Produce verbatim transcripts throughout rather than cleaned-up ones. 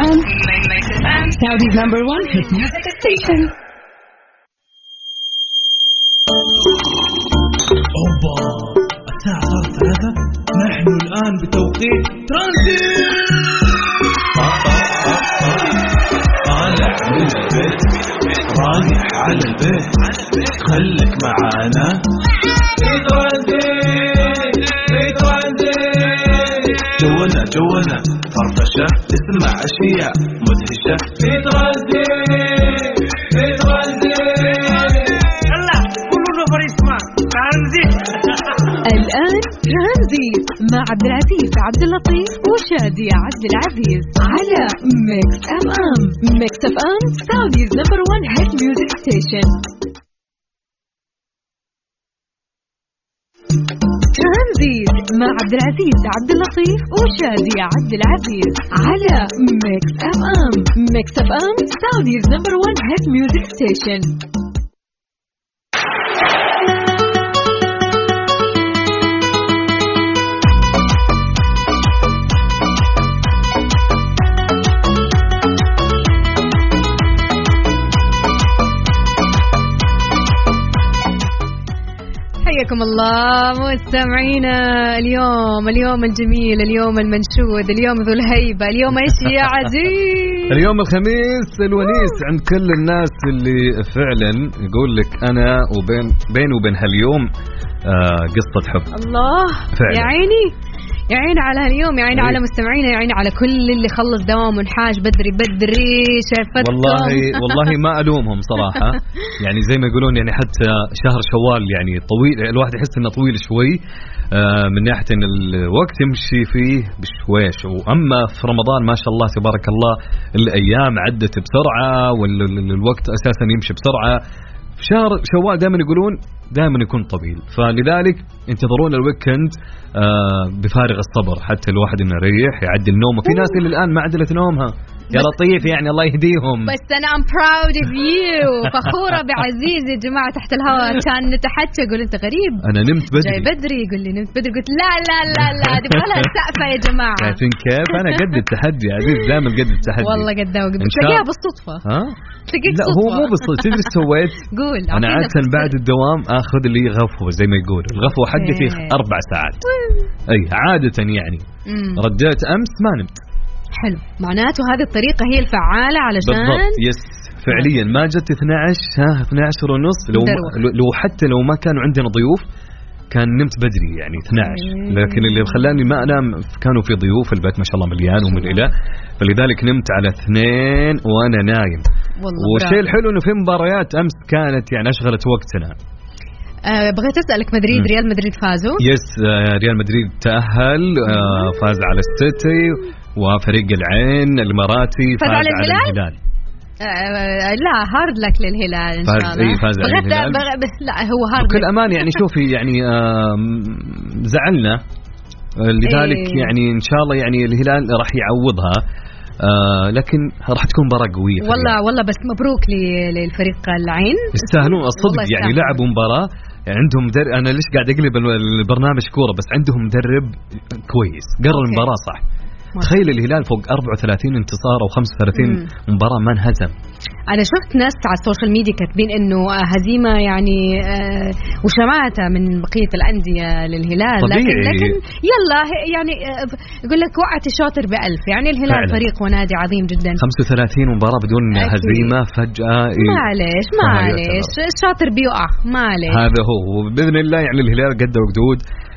M, Saudi's number one hit music station. أوبا الساعة صارت ثلاثة. نحن الآن بتوقيت ترانزيت. طالع من البيت رايح على البيت خليك معانا في ترانزيت في ترانزيت. جونا جونا فرفشة تسمع أشياء مدهشة في ترانزيت في ترانزيت. يلا كلنا فريسما ترانزيت. الآن ترانزيت مع عبد العزيز عبد اللطيف وشادية عبد العزيز على ميكس اف ام. ميكس اف ام سعوديز نمبر وان هيت ميوزك ستيشن. ترانزيت مع عبد العزيز عبد اللطيف وشادية عبد العزيز على ميكس اف ام. ميكس اف ام سعوديز نمبر وان هيت ميوزك ستيشن. حياكم الله مستمعينا. اليوم اليوم الجميل، اليوم المنشود، اليوم ذو الهيبة، اليوم ايش يا عزيز؟ اليوم الخميس الونيس عند كل الناس اللي فعلا يقول لك انا وبين بيني وبين هاليوم آه قصة حب. الله فعلا. يا عيني يا عيني على هاليوم، يا عيني على مستمعينا، يا عيني على كل اللي خلص دوام ونحاش بدري بدري. شايفتكم والله والله ما ألومهم صراحة. يعني زي ما يقولون يعني حتى شهر شوال يعني طويل، الواحد يحس انه طويل شوي آه من ناحية ان الوقت يمشي فيه بشويش، واما في رمضان ما شاء الله تبارك الله الايام عدت بسرعة والوقت اساسا يمشي بسرعة. في شهر شوال دائما يقولون دائما يكون طويل، فلذلك انتظرون الويكند آه بفارغ الصبر حتى الواحد انه يريح يعدل نومه. في ناس اللي الان ما عدلت نومها يا لطيف، يعني الله يهديهم. بس انا ام براود اوف يو، فخوره بعزيز يا جماعه تحت الهواء. كان نتحكى يقول انت غريب انا نمت بدري جاي بدري، يقول لي نمت بدري، قلت لا لا لا لا دي ولا سقفه يا جماعه. شايفين كيف انا قد التحدي يا عزيز، دائما قد التحدي والله قد تلاقيها بالصدفه. ها تلاقيك لا هو مو بالصدفه. تدري ايش سويت؟ قول. انا عاده بعد الدوام اخذ لي غفوه زي ما يقول، الغفوه حقتي اربع ساعات اي عاده يعني. مم. رديت امس ما نمت. حلو، معناته هذه الطريقة هي الفعالة علشان بالضبط. يس فعليا ما جت اثني عشر ها اثني عشر ونص. لو لو حتى لو ما كانوا عندنا ضيوف كان نمت بدري يعني اثني عشر، لكن اللي خلاني ما انام كانوا في ضيوف، البيت ما شاء الله مليان ومن الى، فلذلك نمت على اثنين وانا نايم. والشيء الحلو انه في مباريات امس كانت يعني اشغلت وقتنا. أه بغيت أسألك، مدريد ريال مدريد فازوا؟ يس آه ريال مدريد تأهل آه فاز على السيتي، وفريق العين الإماراتي فاز, فاز على الهلال, الهلال. آه لا هارد لك للهلال إن شاء الله. إيه فاز على الهلال. بس لا هو هارد بكل أمان يعني. شوفي يعني آه زعلنا لذلك إيه. يعني إن شاء الله يعني الهلال راح يعوضها آه لكن راح تكون مباراة قوية والله والله. بس مبروك للفريق العين، يستاهلون الصدق يعني. لعبوا مباراة يعني عندهم مدرب. أنا ليش قاعد أقلب البرنامج كورة؟ بس عندهم مدرب كويس قرر المباراة صح. تخيل الهلال فوق أربعة وثلاثين انتصار أو خمسة وثلاثين مم. مباراة ما انهزم. أنا شفت ناس على السوشيال ميديا كاتبين إنه هزيمة يعني آه وشماتة من بقية الأندية للهلال. لكن, لكن يلا يعني آه يقول لك وقعت الشاطر بألف. يعني الهلال فعلا. فريق ونادي عظيم جدا. خمسة وثلاثين مباراة بدون أكيد. هزيمة فجأة إيه؟ معليش معليش الشاطر بيقع معليش. هذا هو بإذن الله يعني الهلال قد وقدود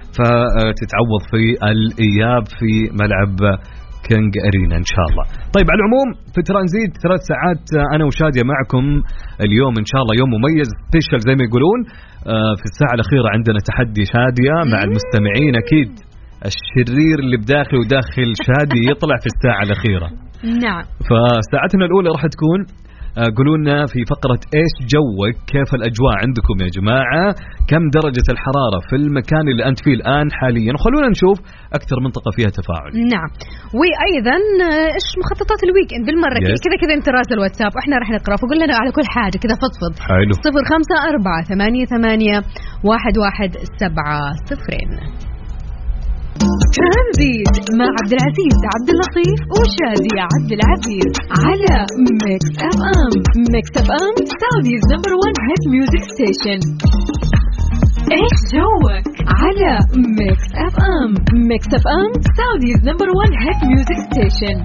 فتتعوض في الإياب في ملعب كينج أرينا إن شاء الله. طيب على العموم في ترانزيت ثلاث ساعات أنا وشادية معكم اليوم إن شاء الله، يوم مميز سبيشل زي ما يقولون. في الساعة الأخيرة عندنا تحدي شادية مع المستمعين. أكيد الشرير اللي بداخل وداخل شادي يطلع في الساعة الأخيرة. نعم. فساعتنا الأولى راح تكون قولوا لنا في فقرة إيش جوك، كيف الأجواء عندكم يا جماعة، كم درجة الحرارة في المكان اللي أنت فيه الآن حاليا، وخلونا نشوف أكثر منطقة فيها تفاعل. نعم. وأيضا إيش مخططات الويكند بالمرة yes. كذا كذا انت راسل الواتساب وإحنا راح نقرأ، فقول لنا على كل حاجة كذا فضفض. حلو. صفر خمسة أربعة ثمانية ثمانية واحد واحد سبعة صفرين. ترانزيت مع عبد العزيز عبد اللطيف وشادي عبد العزيز على ميكس اف ام. ميكس اف ام سعوديز نمبر وان هيت ميوزك ستيشن. ايش جوك على ميكس اف ام. ميكس اف ام سعوديز نمبر وان هيت ميوزك ستيشن.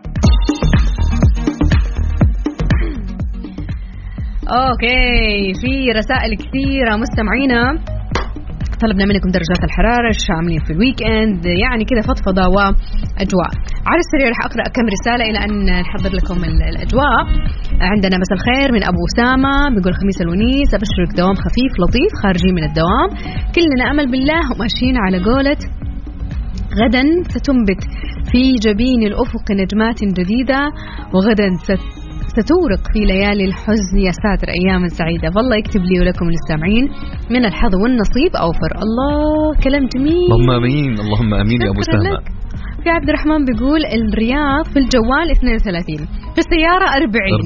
اوكي في رسائل كثيرة مستمعينا طلبنا منكم درجات الحرارة ايش عاملين في الويك اند، يعني كذا فضفضة واجواء. على السريع رح اقرا كم رسالة الى ان نحضر لكم الاجواء. عندنا مساء الخير من ابو اسامة بيقول خميس الونيس ابشرك دوام خفيف لطيف خارجين من الدوام كلنا امل بالله وماشيين على قولة غدا ستنبت في جبين الافق نجمات جديدة وغدا ست ستورق في ليالي الحزن. يا ساتر أيام سعيدة. والله يكتب لي ولكم للسامعين من الحظ والنصيب أوفر. الله كلام جميل. اللهم أمين اللهم أمين يا أبو سامة. في عبد الرحمن بيقول الرياض في الجوال اثنين وثلاثين في السيارة أربعين.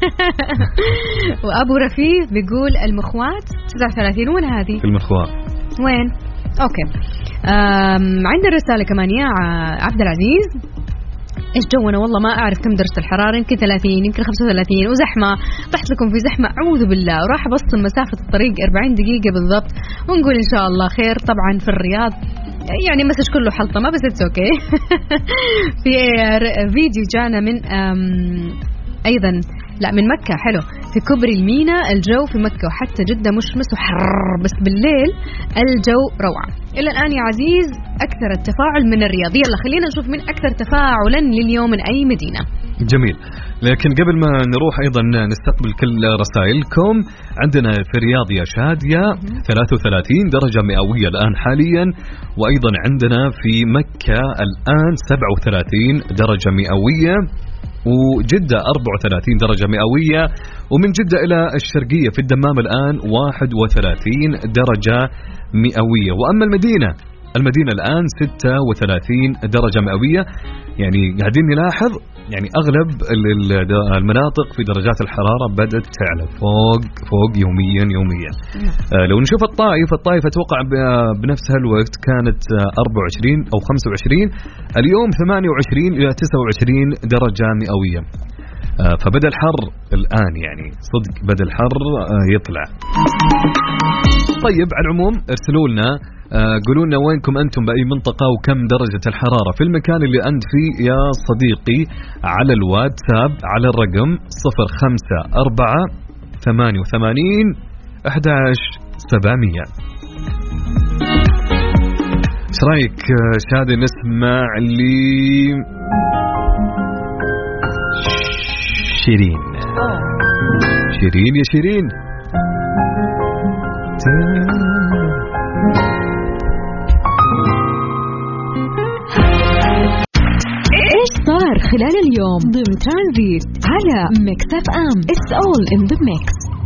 وأبو رفيف بيقول المخوات تسعة وثلاثين. وين هذه؟ في المخوات. وين؟ أوكي. عندنا رسالة كمان يا عبد العزيز إيش جونا والله ما أعرف كم درجة الحرارة يمكن ثلاثين يمكن خمسة وثلاثين وزحمة. طحت لكم في زحمة أعوذ بالله وراح أبصل مسافة الطريق أربعين دقيقة بالضبط ونقول إن شاء الله خير. طبعا في الرياض يعني مسج كله حلطمة بس اتس اوكي. في فيديو جانا من أيضا لا من مكة حلو في كوبري المينا الجو في مكة وحتى جدة مشمس وحر بس بالليل الجو روعة. إلى الآن يا عزيز أكثر التفاعل من الرياض. يلا خلينا نشوف من أكثر تفاعلا لليوم من أي مدينة. جميل. لكن قبل ما نروح أيضا نستقبل كل رسائلكم. عندنا في الرياض يا شادية ثلاثة وثلاثين درجة مئوية الآن حاليا وأيضا عندنا في مكة الآن سبعة وثلاثين درجة مئوية وجدة أربعة وثلاثين درجة مئوية ومن جدة إلى الشرقية في الدمام الآن واحد وثلاثين درجة مئوية. وأما المدينة المدينة الآن ستة وثلاثين درجة مئوية. يعني قاعدين نلاحظ يعني أغلب المناطق في درجات الحرارة بدأت تعلى فوق فوق يوميا يوميا. آه لو نشوف الطائف الطائف أتوقع بنفس هالوقت كانت أربعة وعشرين أو خمسة وعشرين اليوم ثمانية وعشرين إلى تسعة وعشرين درجة مئوية. آه فبدأ الحر الآن يعني صدق بدأ الحر آه يطلع. طيب على العموم ارسلوا لنا آه قولوا لنا وينكم أنتم بأي منطقة وكم درجة الحرارة في المكان اللي أنت فيه يا صديقي على الواتساب على الرقم صفر خمسة أربعة ثمانية وثمانين أحد عشر سبعمية. ايش رايك شادي نسمع لي شيرين شيرين يا شيرين. ايش صار خلال اليوم ضمن ترانزيت على ميكس اف ام. It's all in the mix.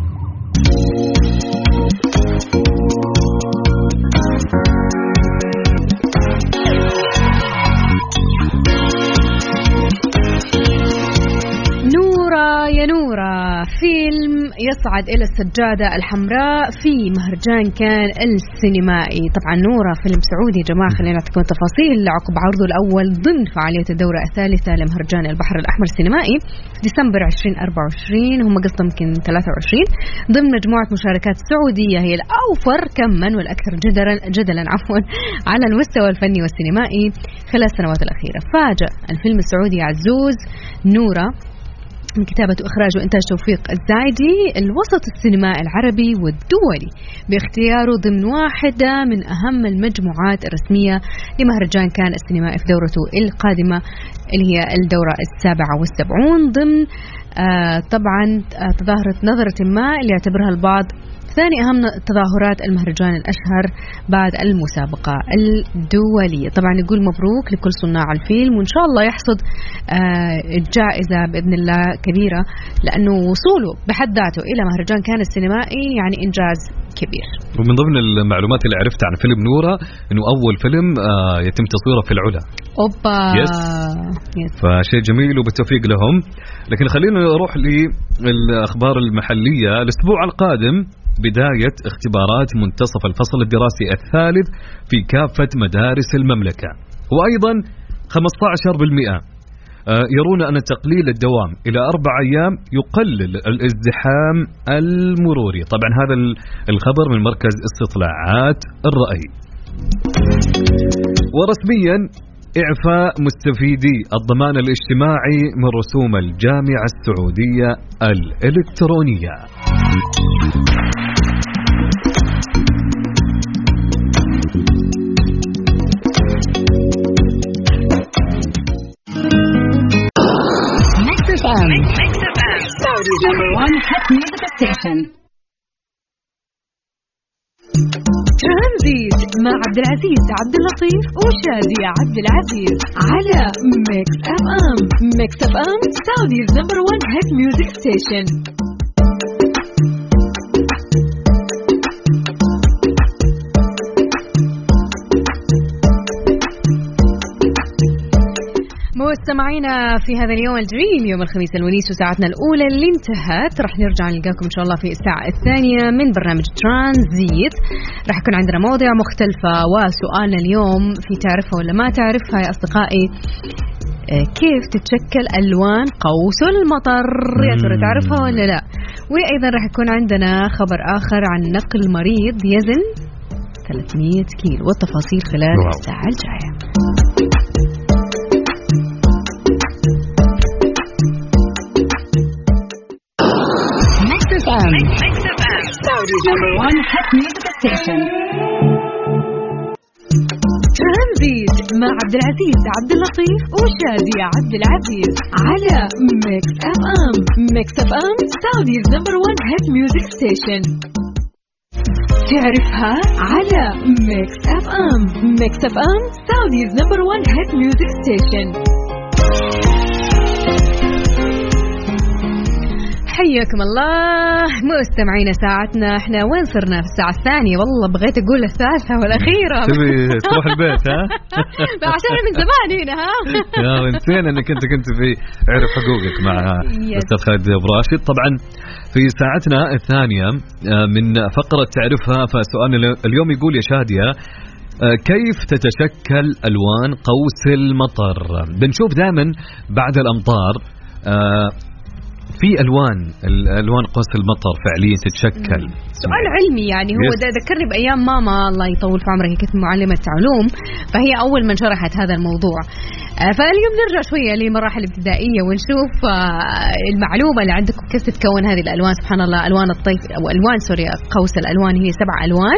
نورا يا نورا فيلم يصعد إلى السجادة الحمراء في مهرجان كان السينمائي. طبعا نورا فيلم سعودي يا جماعة. خلينا نعطيكم التفاصيل. عقب عرضه الأول ضمن فعالية الدورة الثالثة لمهرجان البحر الأحمر السينمائي في ديسمبر عشرين أربعة وعشرين هم قصة يمكن ثلاثة وعشرين ضمن مجموعة مشاركات سعودية هي الأوفر كما والأكثر جدلا جدلا عفوا على المستوى الفني والسينمائي خلال السنوات الأخيرة. فاجأ الفيلم السعودي عزوز نورا من كتابة وإخراج وإنتاج توفيق الزايدي الوسط السينمائي العربي والدولي باختياره ضمن واحدة من أهم المجموعات الرسمية لمهرجان كان السينمائي في دورته القادمة اللي هي الدورة السابعة والسبعون ضمن آه طبعا آه تظاهرة نظرة ما اللي يعتبرها البعض ثاني أهم تظاهرات المهرجان الأشهر بعد المسابقة الدولية. طبعا نقول مبروك لكل صناع الفيلم وإن شاء الله يحصد جائزة بإذن الله كبيرة لأنه وصوله بحد ذاته إلى مهرجان كان السينمائي يعني إنجاز كبير. ومن ضمن المعلومات اللي عرفتها عن فيلم نورا إنه أول فيلم يتم تصويره في العلا. أوبا يس. يس. فشيء جميل وبالتوفيق لهم. لكن خلينا نروح للأخبار المحلية. الأسبوع القادم بداية اختبارات منتصف الفصل الدراسي الثالث في كافة مدارس المملكة. وأيضا خمسة عشر بالمئة يرون أن تقليل الدوام إلى أربع أيام يقلل الازدحام المروري. طبعا هذا الخبر من مركز استطلاعات الرأي. ورسميا إعفاء مستفيدي الضمان الاجتماعي من رسوم الجامعة السعودية الإلكترونية. Saudi's number one hit music station. ترانزيت مع عبد العزيز عبد اللطيف وشادي عبد العزيز على ميكس اف ام. ميكس اف ام Saudi's number one hit music station. مستمعينا في هذا اليوم الدريم يوم الخميس الونيس وساعتنا الأولى اللي انتهت، رح نرجع نلقاكم إن شاء الله في الساعة الثانية من برنامج ترانزيت. رح يكون عندنا مواضيع مختلفة، وسؤالنا اليوم في تعرفها ولا ما تعرفها يا أصدقائي، كيف تتشكل ألوان قوس المطر؟ يا ترى تعرفها ولا لا؟ وأيضا رح يكون عندنا خبر آخر عن نقل مريض يزن ثلاثمية كيلو، والتفاصيل خلال واو. الساعة الجاية. Saudi's number one hit music station. ترانزيت مع عبد العزيز عبد اللطيف وشادي عبد العزيز على ميكس اف ام. ميكس اف ام Saudi's number one hit music station. تعرفها على ميكس اف ام. ميكس اف ام Saudi's number one hit music station. حياكم الله مستمعين ساعتنا. احنا وين صرنا في الساعة الثانية؟ والله بغيت اقول الثالثة والأخيرة. تبي تروح البيت ها؟ عشان من زمان هنا ها. يا نسينا انك انت كنت في عرف حقوقك مع أستاذ خالد أبو راشد. طبعا في ساعتنا الثانية من فقرة تعرفها، فسؤالنا اليوم يقول يا شادية كيف تتشكل ألوان قوس المطر؟ بنشوف دائما بعد الأمطار في ألوان الألوان قوس المطر فعليا تتشكل. سؤال علمي يعني هو ده ذكرني بأيام ماما الله يطول في عمرها، هي كانت معلمة علوم، فهي أول من شرحت هذا الموضوع. فاليوم نرجع شوية لمراحل ابتدائية ونشوف المعلومة اللي عندكم كيف تتكون هذه الألوان. سبحان الله، ألوان الطيف أو ألوان سوري قوس الألوان هي سبع ألوان.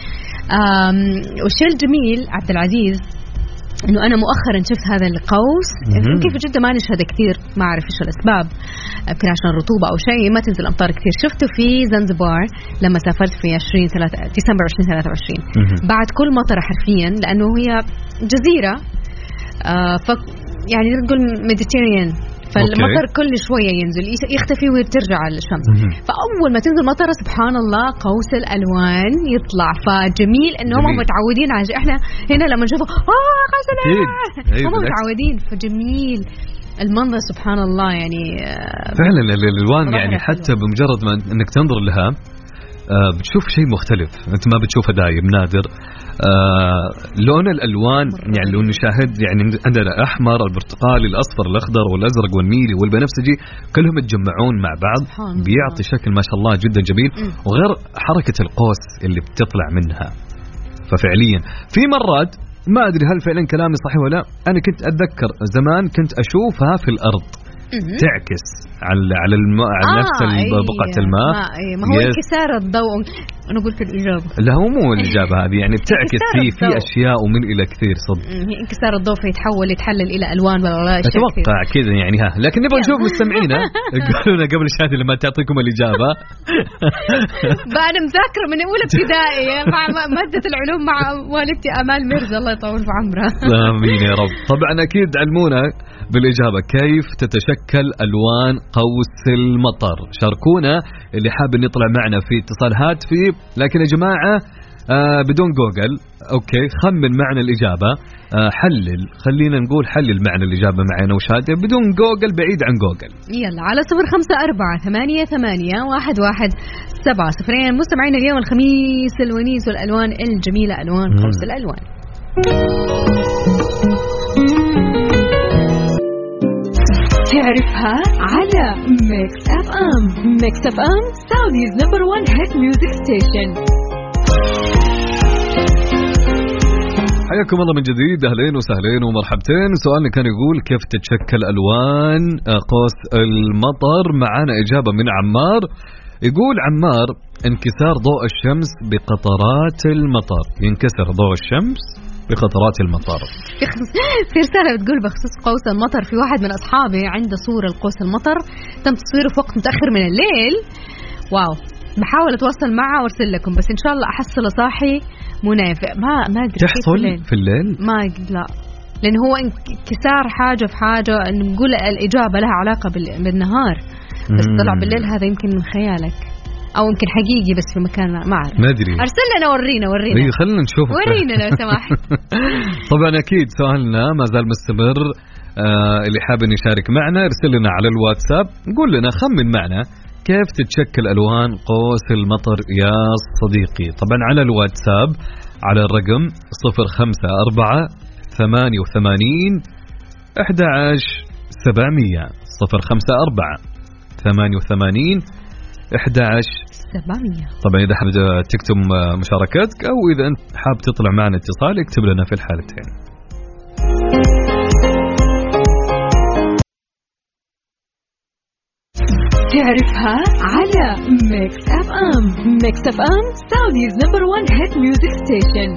والشيء الجميل عبد العزيز إنه أنا مؤخرا شفت هذا القوس، يمكن في جدة ما نشهد كثير، ما أعرف إيش الأسباب، يمكن عشان الرطوبة أو شيء ما تنزل أمطار كثير. شفته في زنزبار لما سافرت في عشرين ديسمبر عشرين ثلاثة وعشرين بعد كل مطرة حرفيا، لأنه هي جزيرة آه ف يعني نقول ميديتيريان، فالمطر كل شوية ينزل يختفي وترجع الشمس. فأول ما تنزل مطرة سبحان الله قوس الألوان يطلع. فجميل إنهم هم متعودين على إحنا هنا لما نشوفه آه قوس الألوان هم متعودين، فجميل المنظر سبحان الله يعني فعلا الألوان يعني حتى بمجرد ما إنك تنظر لها بتشوف شيء مختلف أنت ما بتشوفه دايم، نادر. آه لون الألوان يعني لو نشاهد يعني عندنا أحمر، البرتقالي، الأصفر، الأخضر والأزرق والنيلي والبنفسجي كلهم يتجمعون مع بعض بيعطي شكل ما شاء الله جدا جميل، وغير حركة القوس اللي بتطلع منها. ففعليا في مرات ما أدري هل فعلا كلامي صحيح ولا، أنا كنت أتذكر زمان كنت أشوفها في الأرض تعكس على على الماء على آه نفس بقعة الماء. ما هو انكسار الضوء. أنا قلت الإجابة. لا هو مو الإجابة هذه، يعني بتعكس في في أشياء ومن إلى كثير صدق. انكسار الضوء فيتحول يتحلل إلى ألوان ولا أشياء أتوقع كذا يعني ها. لكن نبغى نشوف مستمعينا يقولون قبل شادي لما تعطيكم الإجابة. بعد مذاكرة من أولى ابتدائي مع مادة العلوم مع والدتي آمال مرزا الله يطول في عمرها. آمين يا رب. طبعا أكيد علمونا بالإجابة كيف تتشكل ألوان قوس المطر. شاركونا اللي حاب أن يطلع معنا في اتصال هاتفي. لكن يا جماعة آه بدون جوجل. أوكي خمن معنى الإجابة. آه حلل، خلينا نقول حلل معنى الإجابة معنا وشادة بدون جوجل، بعيد عن جوجل. يلا على صفر خمسة أربعة ثمانية ثمانية واحد واحد سبعة صفرين. مستمعين اليوم الخميس الونيس والألوان الجميلة، ألوان قوس الألوان. تعرفها على ميكس اف ام. ميكس اف ام سعوديز نمبر وان هيت ميوزك ستيشن. حياكم الله من جديد، اهلين وسهلين ومرحبتين. سؤالنا كان يقول كيف تتشكل الوان قوس المطر؟ معانا اجابه من عمار. يقول عمار انكسار ضوء الشمس بقطرات المطر. ينكسر ضوء الشمس بقطرات المطر. في رسالة بتقول بخصوص قوس المطر، في واحد من أصحابي عنده صورة لقوس المطر تم تصويره في وقت متأخر من الليل. واو، بحاول أتواصل معه وارسل لكم، بس إن شاء الله أحصله صاحي منافق. ما ما أدري تحصل في الليل؟ ما لا، لأن هو انكسار حاجة في حاجة، نقول الإجابة لها علاقة بالنهار، بس طلع بالليل هذا يمكن من خيالك أو يمكن حقيقي بس في مكان ما أعرف. ما أدري. أرسل لنا ورينا ورينا. إيه خلنا نشوف. ورينا لو سمحت. طبعا أكيد سؤالنا ما زال مستمر. آه اللي حاب يشارك معنا ارسل لنا على الواتساب، قول لنا خمن معنا كيف تتشكل ألوان قوس المطر يا صديقي. طبعا على الواتساب على الرقم صفر خمسة أربعة ثمانية وثمانين أحد عشر سبعمية. صفر خمسة أربعة ثمانية وثمانين أحد عشر سبعمية. طبعا إذا حاب تكتب مشاركتك أو إذا أنت حاب تطلع معنا اتصال اكتب لنا في الحالتين. تعرفها على ميكس اف ام. ميكس اف ام سعوديز نمبر وان هيت ميوزك ستيشن.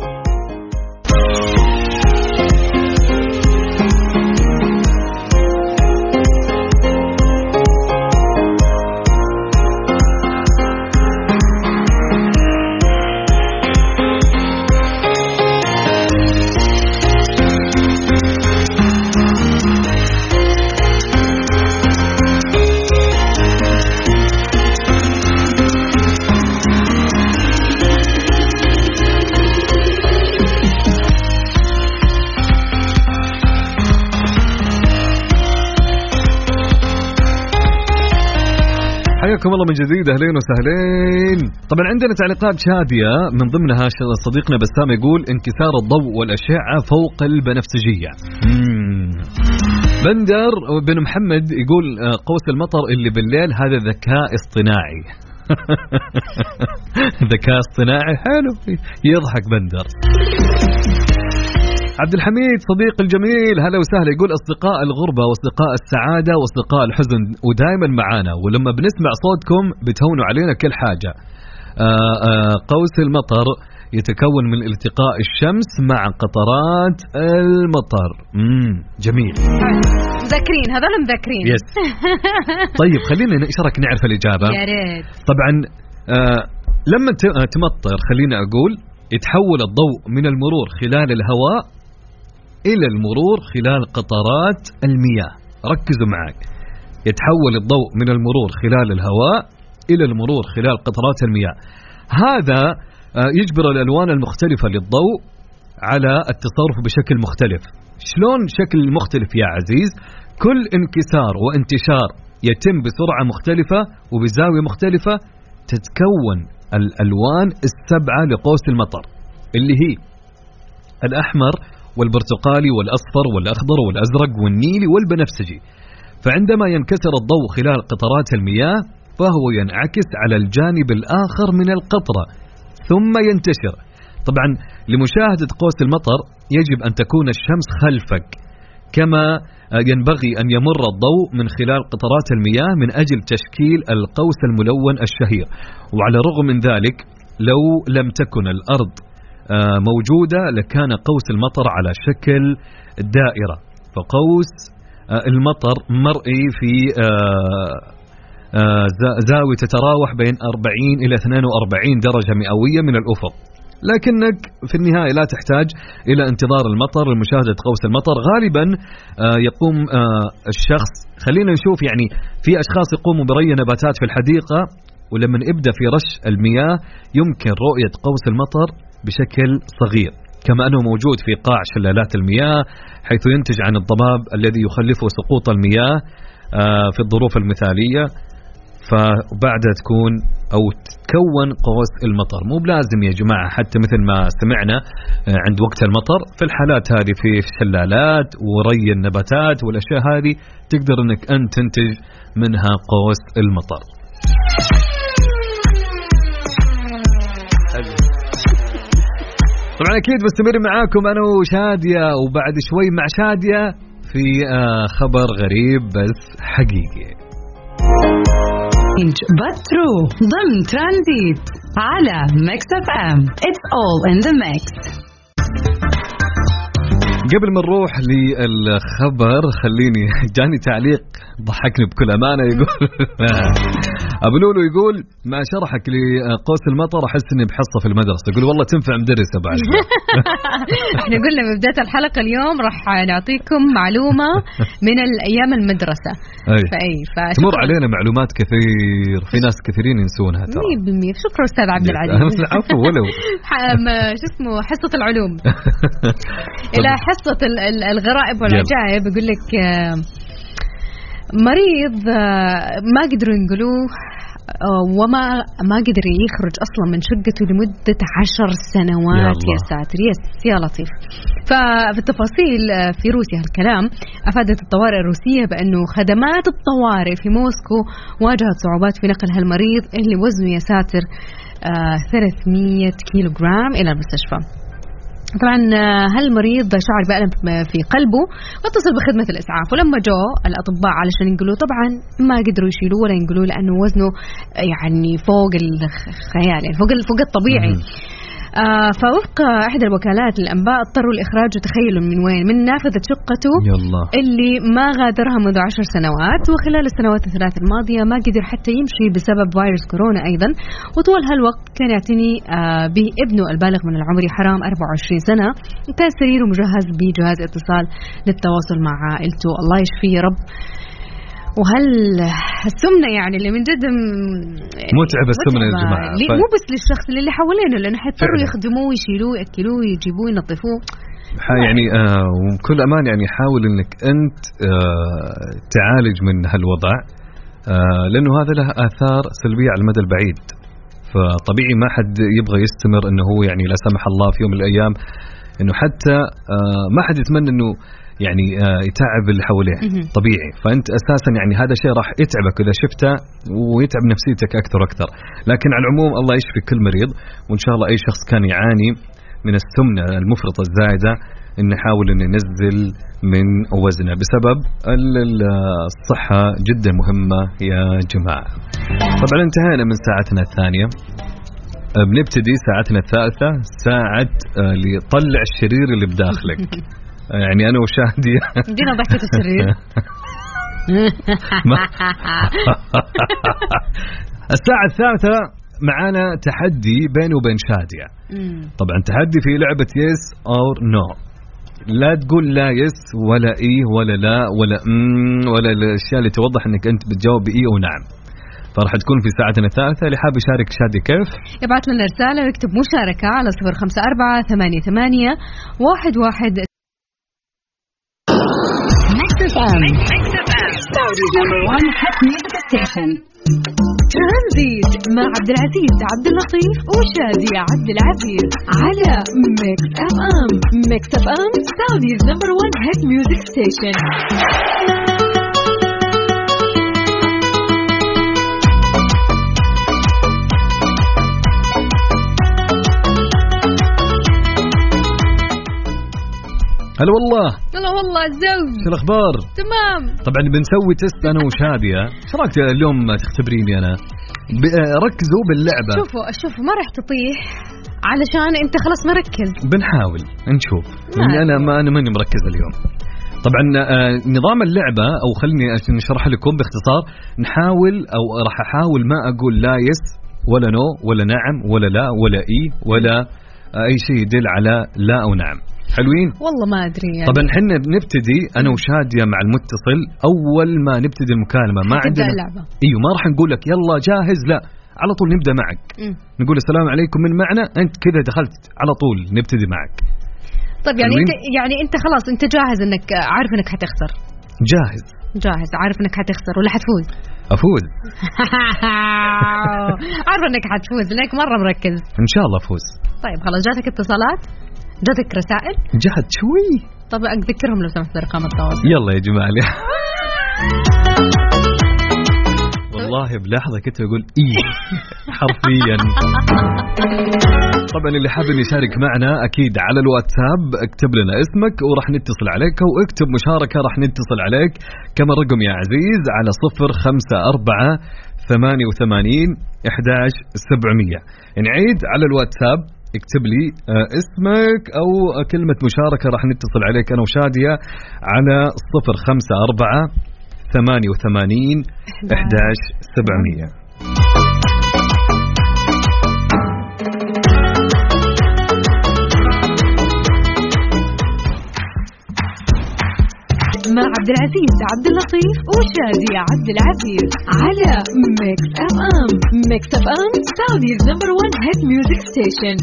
حياكم الله من جديد، اهلين وسهلين. طبعا عندنا تعليقات شادية، من ضمنها صديقنا بسام يقول انكسار الضوء والأشعة فوق البنفسجية. مم. بندر بن محمد يقول قوس المطر اللي بالليل هذا ذكاء اصطناعي. ذكاء اصطناعي حلو، يضحك بندر. عبد الحميد صديق الجميل هلا وسهلا يقول أصدقاء الغربة وأصدقاء السعادة وأصدقاء الحزن ودائما معانا، ولما بنسمع صوتكم بتهونوا علينا كل حاجة. آآ آآ قوس المطر يتكون من التقاء الشمس مع قطرات المطر. مم. جميل، مذكرين هذول مذكرين. يس. طيب خلينا ايش رايك نعرف الإجابة؟ يا ريت. طبعا لما تمطر خلينا أقول يتحول الضوء من المرور خلال الهواء إلى المرور خلال قطرات المياه. ركزوا معي، يتحول الضوء من المرور خلال الهواء إلى المرور خلال قطرات المياه. هذا يجبر الألوان المختلفة للضوء على التصرف بشكل مختلف. شلون شكل مختلف يا عزيز؟ كل انكسار وانتشار يتم بسرعة مختلفة وبزاوية مختلفة تتكون الألوان السبعة لقوس المطر، اللي هي الأحمر والبرتقالي والأصفر والأخضر والأزرق والنيلي والبنفسجي. فعندما ينكسر الضوء خلال قطرات المياه فهو ينعكس على الجانب الآخر من القطرة ثم ينتشر. طبعا لمشاهدة قوس المطر يجب أن تكون الشمس خلفك، كما ينبغي أن يمر الضوء من خلال قطرات المياه من أجل تشكيل القوس الملون الشهير. وعلى الرغم من ذلك لو لم تكن الأرض موجودة لكان قوس المطر على شكل دائرة. فقوس المطر مرئي في زاوية تتراوح بين أربعين إلى اثنين وأربعين درجة مئوية من الأفق، لكنك في النهاية لا تحتاج إلى انتظار المطر لمشاهدة قوس المطر. غالبا يقوم الشخص، خلينا نشوف، يعني في أشخاص يقوموا بري نباتات في الحديقة ولما يبدأ في رش المياه يمكن رؤية قوس المطر بشكل صغير، كما أنه موجود في قاع شلالات المياه حيث ينتج عن الضباب الذي يخلفه سقوط المياه في الظروف المثالية، فبعدها تكون أو تكون قوس المطر. مو بلازم يا جماعة حتى مثل ما سمعنا عند وقت المطر، في الحالات هذه في الشلالات وري النباتات والأشياء هذه تقدر أنك أنت تنتج منها قوس المطر. طبعا أكيد بستمر معاكم أنا وشادية، وبعد شوي مع شادية في خبر غريب بس حقيقي. But true ضمن ترانزيت على ميكس اف ام. It's all in the mix. قبل ما نروح للخبر خليني جاني تعليق ضحكني بكل أمانة، يقول أبو لولو يقول مع شرحك لقوس المطر أحس إني بحصة في المدرسة. يقول والله تنفع مدرسة بعد. إحنا قلنا ببداية الحلقة اليوم راح نعطيكم معلومة من الأيام المدرسة. فأي تمر علينا معلومات كثير، في ناس كثيرين ينسونها ترى. مية بالمية. شكرا أستاذ عبد العزيز. العفو. ولو شو اسمه حصة العلوم إلى حصة الغرائب والعجائب. يقول لك مريض ما قدروا ينقلوه وما ما قدر يخرج أصلا من شقته لمدة عشر سنوات. يا ساتر يس يا لطيف. ففي التفاصيل في روسيا هالكلام أفادت الطوارئ الروسية بأنه خدمات الطوارئ في موسكو واجهت صعوبات في نقل هالمريض اللي وزنه يا ساتر ثلاثمية كيلوغرام إلى المستشفى. طبعا هالمريض شعر بألم في قلبه واتصل بخدمة الإسعاف، ولما جاء الأطباء علشان ينقلوه طبعا ما قدروا يشيلوه ولا ينقلوه لأنه وزنه يعني فوق الخيال، يعني فوق فوق الطبيعي. آه فوفق إحدى الوكالات للأنباء اضطروا لإخراجه تخيلوا من وين، من نافذة شقته يلا. اللي ما غادرها منذ عشر سنوات، وخلال السنوات الثلاث الماضية ما قدر حتى يمشي بسبب فيروس كورونا أيضا. وطول هالوقت كان يعتني آه بابنه البالغ من العمر حرام أربعة وعشرين سنة، وكان سريره مجهز بجهاز اتصال للتواصل مع عائلته. الله يشفيه يا رب. وهل السمنة يعني اللي من جد متعبة السمنة يا جماعة، ف... مو بس للشخص اللي حوالينه، لأنه حيضطروا يخدموه ويشيلوه يأكلوه يجيبوه ينظفوه. يعني آه وبكل أمان يعني حاول إنك أنت آه تعالج من هالوضع، آه لأنه هذا له آثار سلبية على المدى البعيد. فطبيعي ما حد يبغى يستمر إنه هو يعني لا سمح الله في يوم من الأيام إنه حتى آه ما حد يتمنى إنه يعني يتعب اللي حواليه طبيعي. فأنت أساسا يعني هذا شيء راح يتعبك إذا شفته ويتعب نفسيتك أكثر وأكثر. لكن على العموم الله يشفي كل مريض، وإن شاء الله أي شخص كان يعاني من السمنة المفرطة الزائدة إن نحاول إن ننزل من وزنه بسبب الصحة جدا مهمة يا جماعة. طبعا انتهينا من ساعتنا الثانية، بنبتدي ساعتنا الثالثة ساعة لطلع الشرير اللي بداخلك. يعني أنا وشادية دينا ضحكة الشرير. الساعة الثالثة معانا تحدي بيني وبين شادية. طبعا تحدي في لعبة يس أو نو. لا تقول لا يس ولا إيه ولا لا ولا مم ولا الأشياء اللي توضح أنك أنت بتجاوب بإيه ونعم. فراح تكون في ساعتنا الثالثة. اللي حاب يشارك شادي كيف يبعث لنا رسالة ويكتب مشاركة على صفر خمسة أربعة ثمانية ثمانية واحد واحد. ترانزيت مع عبد العزيز عبد اللطيف وشادي عبد العزيز على ميكس اف ام. ميكس اف ام سعوديز نمبر وان هيت ميوزك ستيشن. هلا والله. هلا والله الزوج. شو الأخبار؟ تمام. طبعا بنسوي تست أنا وشادية. شو رأيك اليوم تختبريني أنا؟ ركزوا باللعبة. شوفوا شوفوا ما راح تطيح علشان أنت خلاص مركز. بنحاول نشوف. يعني أنا ما أنا ماني مركز اليوم. طبعا نظام اللعبة أو خلني نشرح لكم باختصار. نحاول أو راح أحاول ما أقول لا يس ولا نو ولا نعم ولا لا ولا إي ولا أي شيء يدل على لا أو نعم. حلوين؟ والله ما أدري يعني. طبعا حنا بنبتدي أنا وشادية مع المتصل. أول ما نبتدي المكالمة ما عندنا اللعبة. إيوه ما راح نقول لك يلا جاهز، لا على طول نبدأ معك. م. نقول السلام عليكم من معنا، أنت كذا دخلت على طول نبتدي معك. طيب يعني أنت يعني أنت خلاص أنت جاهز إنك عارف إنك حتخسر؟ جاهز جاهز عارف إنك حتخسر ولا حتفوز؟ أفوز. عارف إنك حتفوز لأنك مرة مركز. إن شاء الله أفوز. طيب خلاص جاتك اتصالات؟ جاتك رسائل؟ جات شوي. طب أذكرهم لو سمحت بأرقام التواصل. يلا يا جماعة. والله بلحظة كنت أقول إيه حرفيا. طبعا اللي حابب يشارك معنا أكيد على الواتساب اكتب لنا اسمك وراح نتصل عليك، أو اكتب مشاركة راح نتصل عليك. كم الرقم يا عزيز؟ على صفر خمسة أربعة ثمانية وثمانين إحداش سبعمية. نعيد على الواتساب اكتب لي اسمك أو كلمة مشاركة راح نتصل عليك أنا وشادية على صفر خمسة أربعة ثمانية وثمانين إحداش سبعمية. مع عبد العزيز عبد اللطيف وشادية عبد العزيز على ميكس اف ام. ميكس اف ام سعوديز نمبر ون هيت ميوزك ستيشن.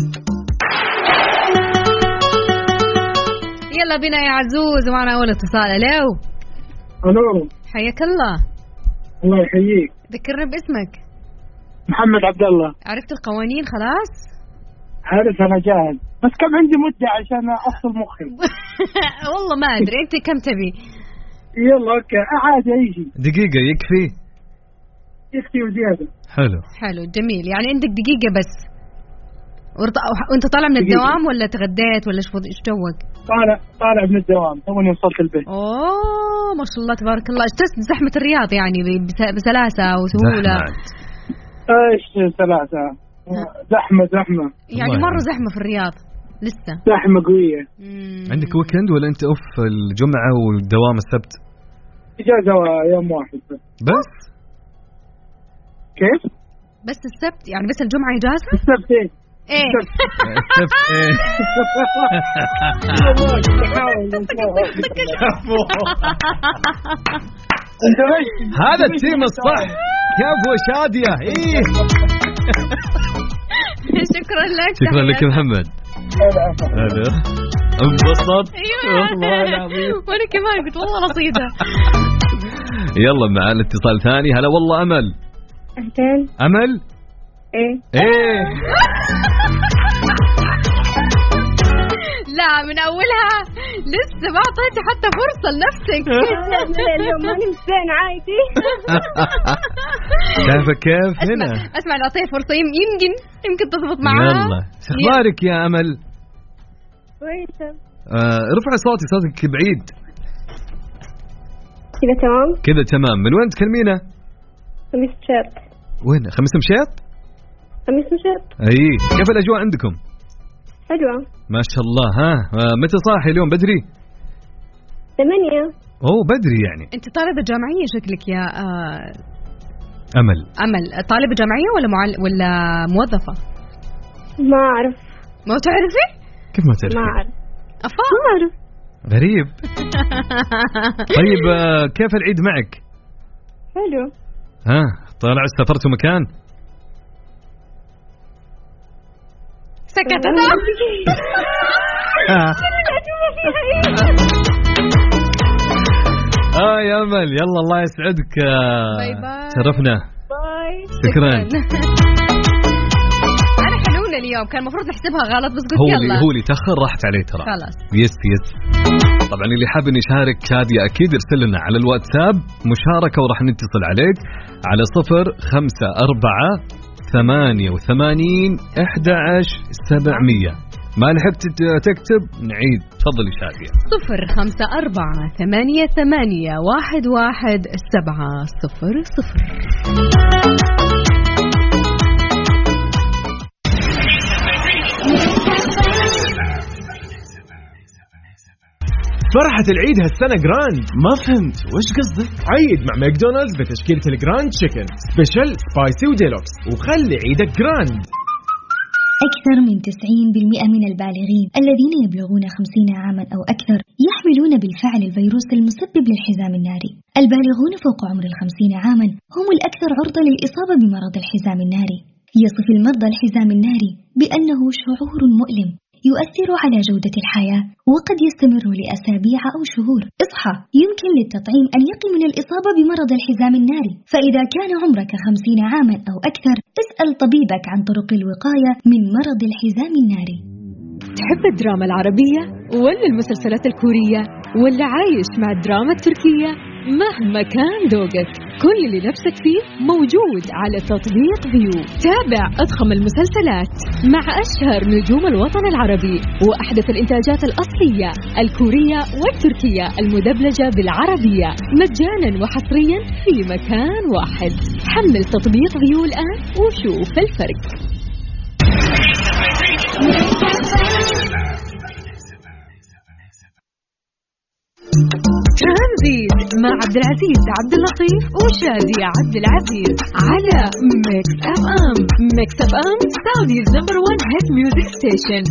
يلا بنا يا عزوز ومعنا أول اتصال. ألو. ألو. حياك الله. الله يحييك. ذكرنا باسمك. محمد عبد الله. عرفت القوانين خلاص؟ عارف أنا جاهز، بس كم عندي مدة عشان أفصل مخي. والله ما أدري أنت كم تبي؟ يلا أوكي عادي أي شيء. دقيقة يكفي؟ يكفي وزيادة. حلو حلو جميل. يعني عندك دقيقة بس. وأنت طالع من الدوام ولا تغديت ولا إيش جوك؟ طالع طالع من الدوام توني وصلت البيت. أوه ما شاء الله تبارك الله. اجتزت زحمة الرياض يعني بسلاسة وسهولة. إيش سلاسة؟ زحمة زحمة يعني مرة زحمة في الرياض لسه زحمة قوية. عندك ويكند ولا أنت أوف الجمعة والدوام السبت؟ إجازة يوم واحد بس. بس؟ كيف؟ بس السبت يعني بس الجمعة إجازة؟ السبت إيه؟ إيه السبت إيه؟ هذا التيم الصح يا أبو شادية. إيه شكرا لك. شكرا لك محمد. هذا انبسطت والله العظيم. وانا كمان قلت والله رصيدة. يلا مع الاتصال ثاني. هلا والله أمل. أهلا. أمل. إيه إيه لا من أولها لسه ما أعطيتي حتى فرصة لنفسك. اليوم ماني مزين عادي. شايفة كيف هنا؟ أسمع نعطيه فرصة يمكن يمكن تضبط معاه. يلا أخبارك يا أمل؟ كويسة. آه رفع صوتي، صوتك بعيد. كذا تمام؟ كذا تمام. من وين تكلمينا؟ خميس مشيط. وين خميس مشيط؟ خميس مشيط. أي كيف الأجواء عندكم؟ حلوة ما شاء الله. ها آه متى صاحي اليوم؟ بدري؟ ثمانية. أوه بدري يعني. أنت طالبة جامعية شكلك يا آه أمل. أمل طالبة جامعية ولا معل... ولا موظفة؟ ما أعرف. ما تعرفي؟ كيف ما تعرفي؟ ما أعرف. أفا؟ ما أعرف. غريب. طيب آه كيف العيد معك؟ حلو. ها طلع سافرتوا مكان؟ سكتت. اه يا أمل يلا الله يسعدك. باي باي. شرفنا. باي. شكرا. أنا حلولة اليوم كان المفروض نحسبها غلط بس قلت هو يلا. هو اللي تأخر راحت عليه ترى. خلاص. يس يس. طبعا اللي حاب يشارك شادية أكيد ارسل لنا على الواتساب مشاركة وراح نتصل عليك على صفر خمسة أربعة ثمانية وثمانين إحدى عشر سبعمية. ما لحقت تكتب نعيد. تفضل شادية. صفر خمسة أربعة ثمانية ثمانية واحد واحد سبعة صفر صفر. فرحة العيد هالسنة جراند. ما فهمت وش قصدك؟ عيد مع ماكدونالدز بتشكيلة الجراند تشيكن سبيشل سبايسي وديلوكس وخلي عيدك جراند. أكثر من تسعين بالمئة من البالغين الذين يبلغون خمسين عاما أو أكثر يحملون بالفعل الفيروس المسبب للحزام الناري. البالغون فوق عمر الخمسين عاما هم الأكثر عرضة للإصابة بمرض الحزام الناري. يصف المرضى الحزام الناري بأنه شعور مؤلم يؤثر على جودة الحياة وقد يستمر لأسابيع أو شهور. اصحى، يمكن للتطعيم أن يقي من الإصابة بمرض الحزام الناري، فإذا كان عمرك خمسين عاما أو أكثر اسأل طبيبك عن طرق الوقاية من مرض الحزام الناري. تحب الدراما العربية ولا المسلسلات الكورية ولا عايش مع الدراما التركية؟ مهما كان ذوقك كل اللي نفسك فيه موجود على تطبيق فيو. تابع أضخم المسلسلات مع أشهر نجوم الوطن العربي وأحدث الإنتاجات الأصلية الكورية والتركية المدبلجة بالعربية مجانا وحصريا في مكان واحد. حمل تطبيق فيو الآن وشوف الفرق. ترانزيت مع عبد العزيز عبد اللطيف وشادي عبد العزيز على ميكس اف ام. ميكس اف ام سعوديز نمبر وان هيت ميوزك ستيشن.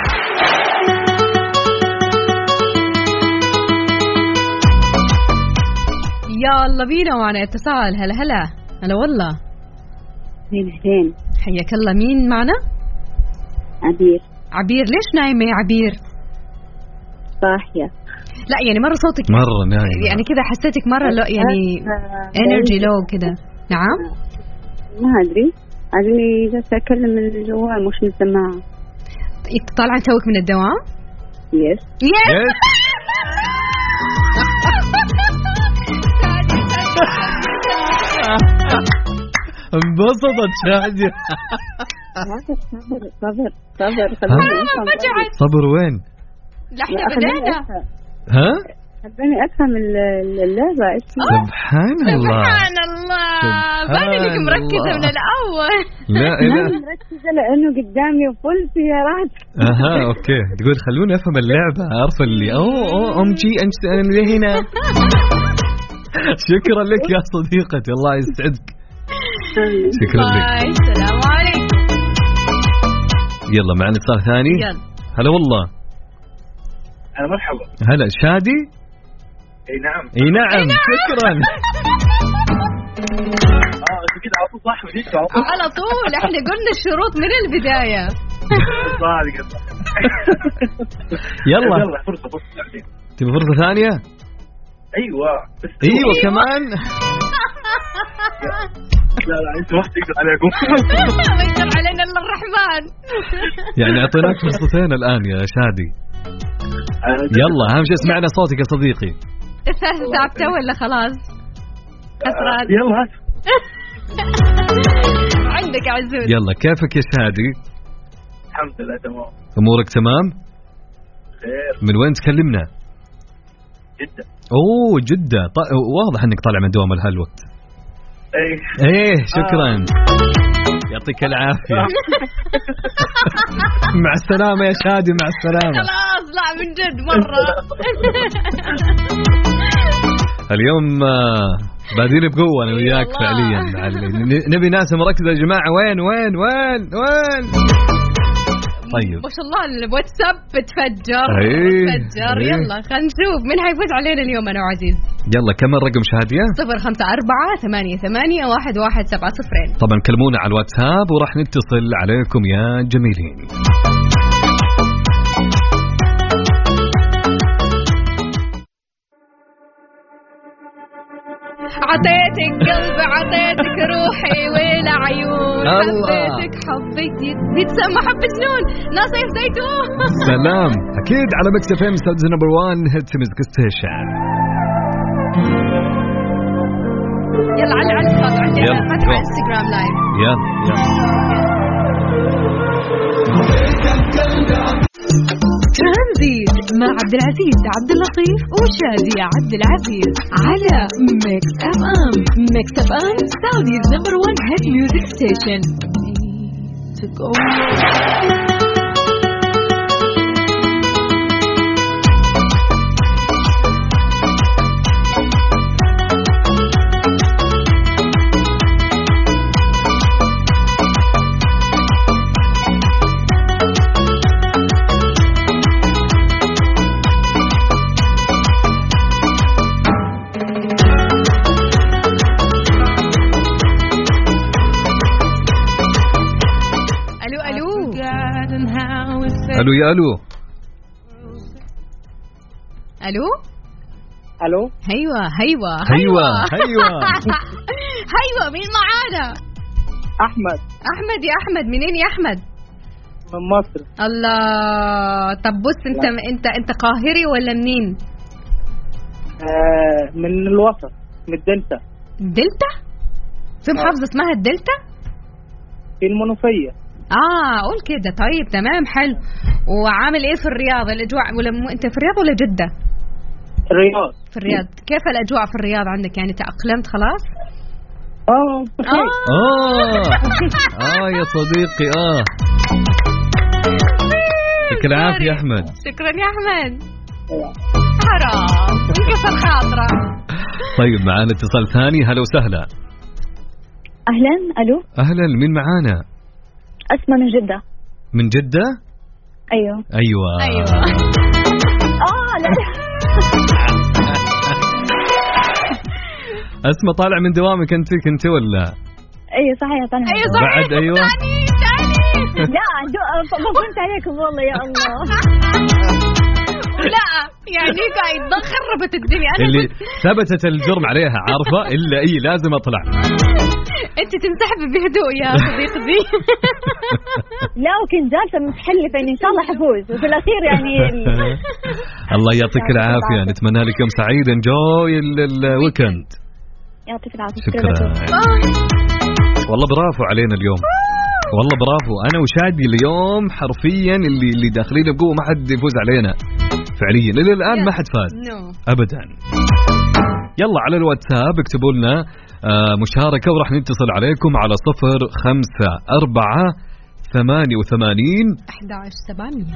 يلا بينا معنا اتصال. هلا هلا هلا والله. زين حياك الله. مين معنا؟ عبير. عبير ليش نايمة يا عبير؟ صاحية. لا يعني مرة صوتك مرة نايمة يعني كذا حسيتك مرة لو يعني انرجي لو كذا. نعم ما أدري أدري جالسة أكلم الجوال مش من السماعة. طالعة توك من الدوام؟ يس يس انبسطت شادية. صبر صبر صبر خليني صبر وين؟ لا احنا بدأنا. ها؟ خليني أفهم اللعبة. سبحان الله سبحان الله. بالك مركزة من الأول. لا لا مركزة لأنه قدامي فل سيارات. اها اوكي تقول خلوني افهم اللعبة. عارف اللي اوه اوه ام جي انت انا هنا. شكرا لك يا صديقتي الله يسعدك. شكرا لك. السلام عليكم. يلا معنا اتصال ثاني. يلا هلا والله. هلا مرحبا. هلا شادي. اي نعم. اي نعم شكرا. اه انت كده على طول صح بديك على طول. احنا قلنا الشروط من البداية. صادق. يلا يلا فرصة فرصة ثانية. تبي فرصة ثانية؟ ايوه بس ايوه كمان. لا لا انت ما تقدر عليكم. ما يقدر علينا الا الرحمن. يعني اعطيناك فرصتين الان يا شادي. يلا اهم شيء سمعنا صوتك يا صديقي. ثابته ولا خلاص خسران؟ يلا هات. عندك عزوز. يلا كيفك يا شادي؟ الحمد لله تمام. امورك تمام؟ خير. من وين تكلمنا؟ جدة. اوه جدة. ط... واضح انك طالع من دوام لهالوقت. ايه ايه شكرا. آه. يعطيك العافية. مع السلامة يا شادي. مع السلامة. خلاص لا من جد مرة. اليوم بادين بقوة أنا وياك فعليا. نبي ناس مركزة يا جماعة. وين وين وين وين. طيب ما شاء الله الواتساب بتفجر. ايه بتفجر. ايه. يلا خلينا نشوف من حيفوز علينا اليوم أنا وعزيز. يلا كم الرقم شادية؟ صفر خمسة أربعة ثمانية ثمانية واحد واحد سبعة صفرين. طبعا كلمونا على الواتساب وراح نتصل عليكم يا جميلين. عطيتك قلبي عطيتك روحي ولا عيون. حبيتك حبيتي بيتسمى حب جنون ناصيف زيتون. سلام. اكيد على ميكس اف ام سعوديز نمبر واحد هيت ميوزك ستيشن. يلا على على الصوت عندي انا فتح على انستغرام لايف. يلا يلا. ترانزيت مع عبد العزيز عبد اللطيف وشادي عبد العزيز على ميكس اف ام. ميكس اف ام سعوديز نمبر وان هيت ميوزك ستيشن. الو يا الو الو الو هيوه هيوه هيوه هيوه هيوه مين معانا؟ احمد. احمد يا احمد، منين يا احمد؟ من مصر. الله، طب بص انت لا. انت انت قاهري ولا منين؟ آه من الوسط، من الدلتا. الدلتا؟ في محافظة آه. اسمها الدلتا؟ في المنوفية. اه قول كده. طيب تمام حلو. وعامل ايه في الرياض الاجواء؟ ولا م... انت في الرياض ولا جدة؟ الرياض. في الرياض. كيف الاجواء في الرياض عندك؟ يعني تأقلمت خلاص؟ اه اه اه يا صديقي. اه يعطيك العافية يا احمد. شكرا يا احمد. حرام انكسر خاطره. طيب معانا اتصال ثاني. هلا وسهلا. اهلا. الو اهلا، مين معانا؟ اسماء من جدة. من جدة؟ ايوه ايوه ايوه اه لا اسماء طالع من دوامك انت كنت ولا؟ ايوه صحيح طالع. ايوه صحيح. بعد ايوه ثاني ثاني لا فهمت عليكم والله يا الله. لا يعني قاعد خربت الدنيا. أنا اللي ثبتت الجرم عليها عارفة إلا إيه لازم أطلع. أنت تنسحب بهدوء يا صديقتي. لا وكنت جالسة متحلفة إن إن شاء الله حفوز وفي الأخير يعني الله يعطيك العافية. نتمنى لك يوم سعيد. انجوي الويكند. يعطيك العافية. شكرا. والله برافو علينا اليوم، والله برافو. أنا وشادي اليوم حرفيا اللي اللي داخلين بقوة ما حد يفوز علينا فعليا. إلى الآن ما حد فاز أبدا. يلا على الواتساب اكتبوا لنا مشاركة وراح نتصل عليكم على صفر خمسة أربعة ثمانية وثمانين أحد عشر سبعمية.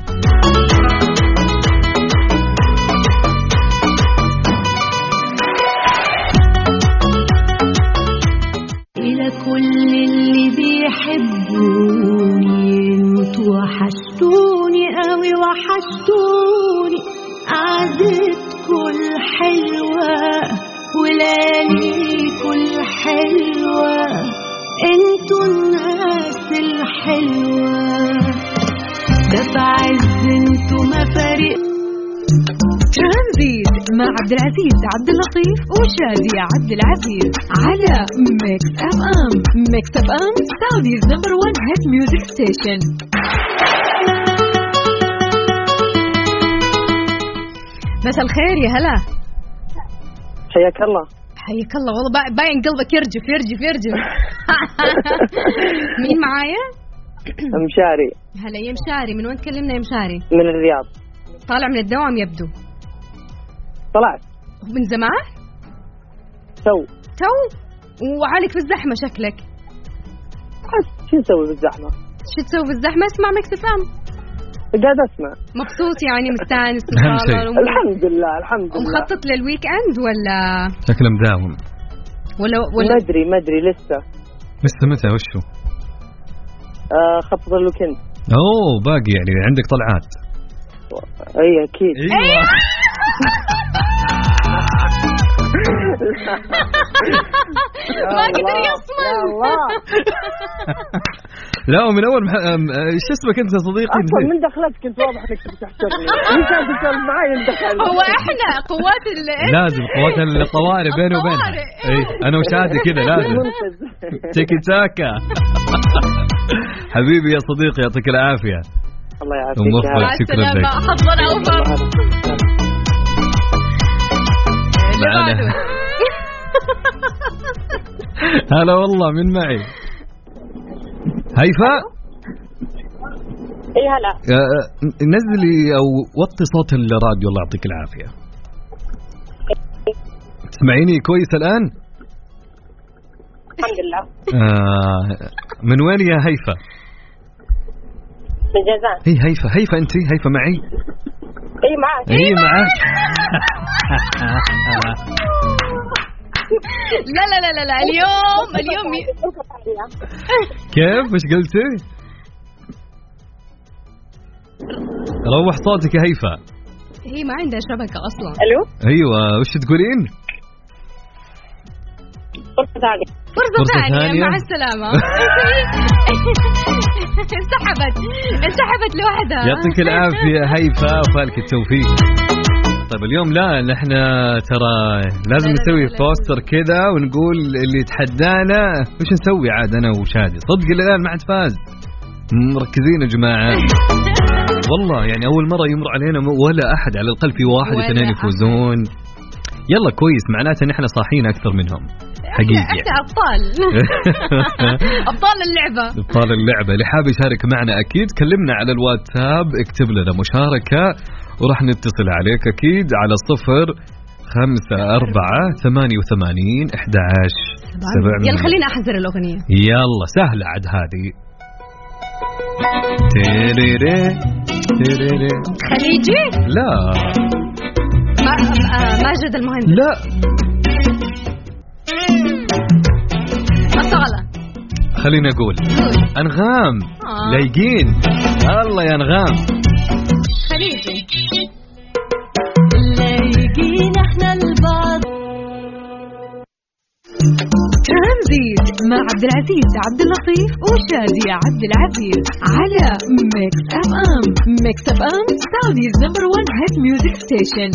إلى كل اللي بيحبوني انتوا وحشتوني قوي وحشتوني، قعدتكوا الحلوة ولياليكوا الحلوة، انتوا الناس الحلوة، ده بعز انتوا مفارق. ترانزيت مع عبد العزيز عبد اللطيف وشادي عبد العزيز على ميكس اف ام. ميكس اف ام سعوديز نمبر وان هيت ميوزك ستيشن. مساء الخير يا هلا. حياك الله. حياك الله. والله باين قلبك يرجف يرجف يرجف. مين معايا؟ مشاري. هلا يا مشاري، من وين تكلمنا يا مشاري؟ من الرياض. طالع من الدوام يبدو. طلعت من زمان؟ تو تو وعالك في الزحمة شكلك. شو نسوي بالزحمة؟ شو تسوي بالزحمة؟ اسمع ميكس اف ام. قاعد اسمع. مبسوط يعني مستانس؟ الحمد لله الحمد لله. ومخطط للويك اند ولا شكله مداوم ولا ولا ما ادري ما ادري لسه. لسه متى وشو؟ آه خطط الويكند. اوه باقي يعني عندك طلعات. اي اكيد. ايوه ما قدر يصمم. لا ومن اول مح... ايش اسمك انت يا صديقي؟ اصلا من دخلت كنت واضح انك تحترمني. انت تسال معي ندخل. هو احنا قوات ال لازم قوات الطوارئ بيني وبينها. اي انا وشادي كذا لازم تيكي تاكا. حبيبي يا صديقي يعطيك العافيه. الله يعافيك. شكرا لك. حظنا اوفر. معنا هلا والله. من معي؟ هيفاء. اي هلا. نزلي او وطي صوت الراديو الله يعطيك العافيه. تسمعيني كويس الان؟ الحمد لله. آه من وين يا هيفاء؟ من جازان. هي هيفاء. هيفاء انت هيفاء معي؟ اي معك. اي معك. لا لا لا لا اليوم اليوم كيف مش قلتي؟ روح صوتك يا هيفاء. هي ما عندها شبكة أصلا. ألو. أيوة وش تقولين؟ فرصة ثانية فرصة ثانية مع السلامة. انسحبت انسحبت لوحدها. يعطيك العافية هيفا وفالك التوفيق. طيب اليوم لا نحن ترى لازم نسوي بوستر كذا ونقول اللي يتحدانا وش نسوي عاد أنا وشادي. صدق الآن ما عاد فاز. مركزين يا جماعة. والله يعني أول مرة يمر علينا ولا أحد، على الأقل في واحد اثنين يفوزون. يلا كويس، معناته نحن صاحين أكثر منهم حقيقي. احنا أبطال. أبطال اللعبة. أبطال اللعبة. اللي حاب يشارك معنا أكيد كلمنا على الواتساب، اكتب لنا مشاركة وراح نتصل عليك أكيد على صفر خمسة أربعة ثمانية وثمانين أحد عشر سبعمية. يلا خلينا أحذر الأغنية. يلا سهلة عد هذه. تيريري تيريري. خليجي؟ لا. ما ماجد المهندس؟ لا. أصالة. خلينا أقول أنغام. آه. لايقين. الله يا أنغام. خليجي. لايقين احنا البعض. ترانزيت مع عبد العزيز عبد اللطيف وشادي عبد العزيز على ميكس اف ام. ميكس اف ام سعوديز نمبر وان هيت ميوزك ستيشن.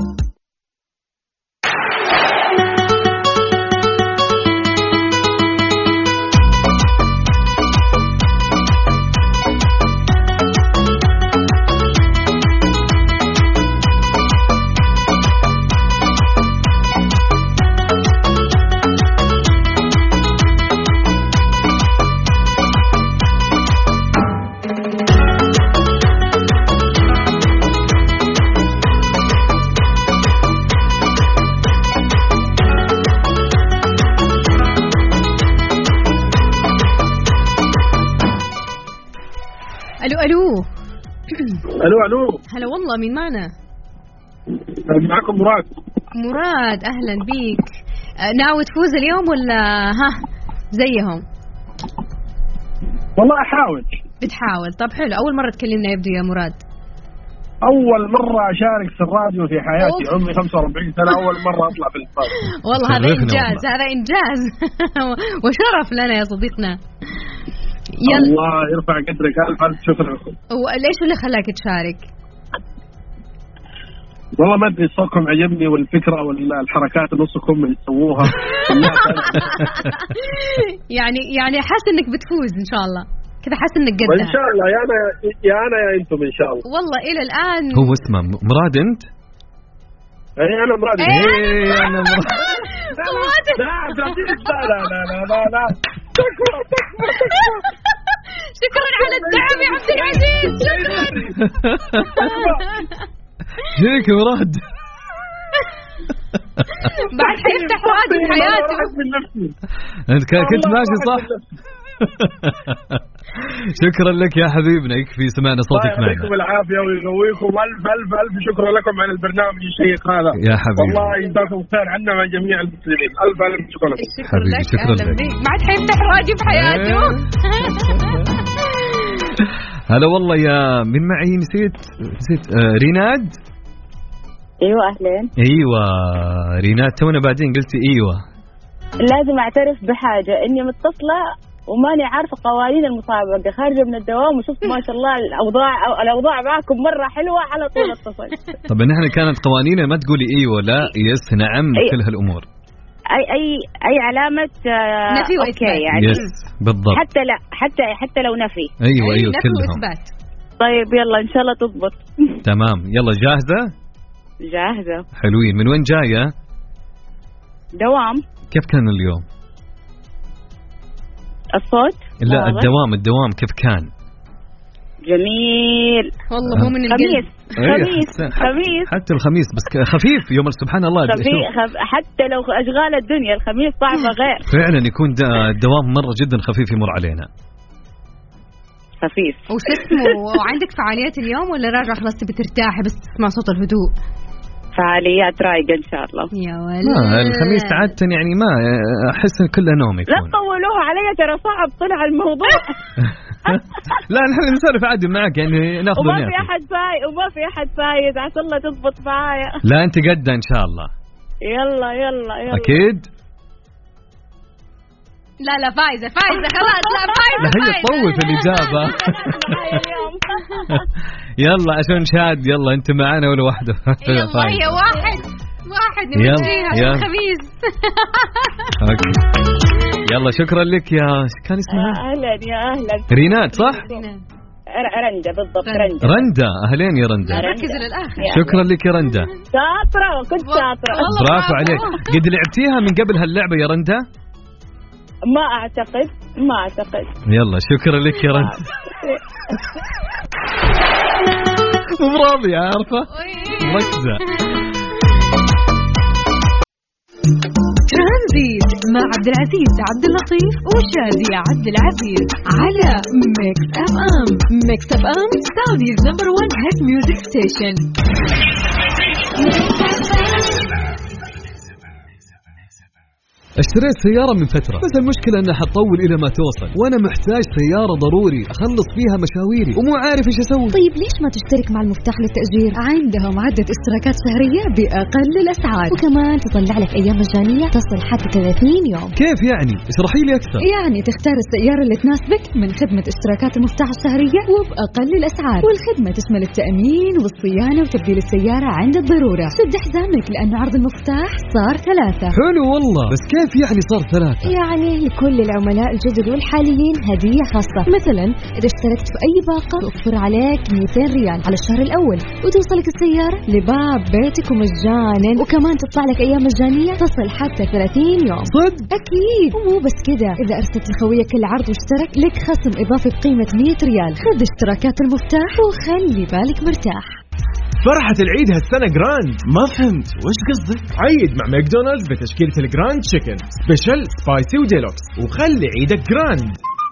ألو ألو ألو ألو. هلا والله، مين معنا؟ معكم مراد. مراد أهلا بيك. ناوي تفوز اليوم ولا ها زيهم؟ والله أحاول. بتحاول؟ طب حلو. أول مرة تكلمنا يبدو يا مراد. أول مرة أشارك في الراديو في حياتي. أوف. عمري خمسة وأربعين سنة أول مرة أطلع في الإنتاج. والله هذا إنجاز، هذا إنجاز وشرف لنا يا صديقنا. يلا. الله يرفع قدرك، ألف ألف شكر لكم. وليش اللي خلاك تشارك؟ والله ما أدري، صوتكم عجبني والفكرة والحركات نصكم اللي تسووها. يعني يعني حاسس إنك بتفوز إن شاء الله كذا، حاسس إنك قدها. إن شاء الله، يا أنا يا أنا يا أنتم إن شاء الله. والله إلى الآن هو اسمه مراد أنت؟ اي انا مراد. اي انا مراد. لا لا لا لا لا لا. شكرا شكرا على الدعم يا عبد العزيز. شكرا. هيك مراد بعد حيفتح وادي بحياته. انت كنت ماشي صح. شكرا لك يا حبيبنا، يكفي سمعنا صوتك معنا. يعطيكم العافيه ويقويكم. الف الف الف شكرا لكم على البرنامج الشيق هذا يا حبيبي. والله يجزاكم خير عنا مع جميع المسلمين. الف الف شكرا لكم. شكرا لك. شكرا لك. ما عاد حيفتح وادي بحياته. هلا والله يا من معي، نسيت نسيت آه ريناد. ايوه اهلين. ايوه ريناد، تونا بعدين قلتي ايوه. لازم اعترف بحاجه، اني متصله وماني عارفه قوانين المسابقه، خارجه من الدوام وشفت ما شاء الله الاوضاع الاوضاع معكم مره حلوه، على طول اتصل. طب نحن كانت قوانيننا ما تقولي ايوه لا يس نعم أي كل هالامور. اي اي اي علامه نفي واثبات يعني. يس بالضبط. حتى لا حتى حتى لو نفي. ايوه ايوه نفي كلهم. واثبات. طيب يلا ان شاء الله تضبط. تمام يلا جاهزه؟ جاهزه. حلوين. من وين جايه؟ دوام. كيف كان اليوم؟ الصوت؟ لا واضح. الدوام الدوام كيف كان؟ جميل والله مو من القلب. خميس خميس حتى الخميس بس خفيف يوم سبحان الله. خفيف حتى لو أشغال الدنيا الخميس صعبة غير. فعلا يكون الدوام مرة جدا خفيف يمر علينا. خفيف. وش اسمه؟ وعندك فعاليات اليوم ولا راجع خلاص تبي ترتاحي بس تسمع صوت الهدوء؟ فعاليات رايقة إن شاء الله. يا ولد. ما الخميس عادة يعني ما أحس إن كله نوم يكون. لا تطولوها علي ترى صعب طلع الموضوع. لا نحن نسولف عادي معك يعني ناخذ وما في أحد فايز وما في أحد فايز، عسى الله تضبط معايا. لا أنت قدها إن شاء الله. يلا يلا يلا. أكيد. لا لا فايزة فايزة خلاص لا فايزة لا هي تطول في الإجابة. يلا عشان شاد يلا أنت معنا ولا واحدة؟ يلا هي واحد واحد نمشيها عشان الخميس. أوكي يلا شكرا لك يا كان اسمها أهلا يا أهلا رينات صح؟ رندا بالضبط رندا. رندا أهلين يا رندا. ركزوا للآخر. شكرا لك يا رندا. شاطرة وكنت شاطرة. برافو عليك. قد لعبتيها من قبل هاللعبة يا رندا؟ ما أعتقد ما أعتقد. يلا شكرا لك يا رندا. مو راضية عارفة مركزة. ترانزيت مع عبد العزيز عبد اللطيف وشادية عبد العزيز على ميكس اف ام. ميكس اف ام سعوديز نمبر وان هيت ميوزك ستيشن. اشتريت سيارة من فترة بس المشكلة انها حتطول الى ما توصل وانا محتاج سيارة ضروري اخلص فيها مشاويري ومو عارف ايش اسوي. طيب ليش ما تشترك مع المفتاح للتأجير؟ عندهم عدة اشتراكات شهرية بأقل الاسعار وكمان تطلع لك ايام مجانية تصل حتى ثلاثين يوم. كيف يعني؟ اشرحي لي اكثر. يعني تختار السيارة اللي تناسبك من خدمة اشتراكات المفتاح الشهرية وبأقل الاسعار، والخدمة تشمل التأمين والصيانة وتبديل السيارة عند الضرورة. سد حزامك لأن عرض المفتاح صار ثلاثة. حلو والله، بس كيف يعني صار ثلاثة؟ يعني لكل العملاء الجدد والحاليين هدية خاصة. مثلا إذا اشتركت في أي باقة توفر عليك مئتين ريال على الشهر الأول وتوصلك السيارة لباب بيتك مجانا، وكمان تطلع لك أيام مجانية تصل حتى ثلاثين يوم. صدق؟ أكيد. ومو بس كده، إذا أرسلت لخويك العرض واشترك لك خصم إضافي بقيمة مئة ريال. خذ اشتراكات المفتاح وخلي بالك مرتاح. فرحة العيد هالسنة جراند. ما فهمت وش قصدك؟ عيد مع ماكدونالدز بتشكيلة الجراند تشيكن سبيشل سبايسي وديلوكس وخلي عيدك جراند.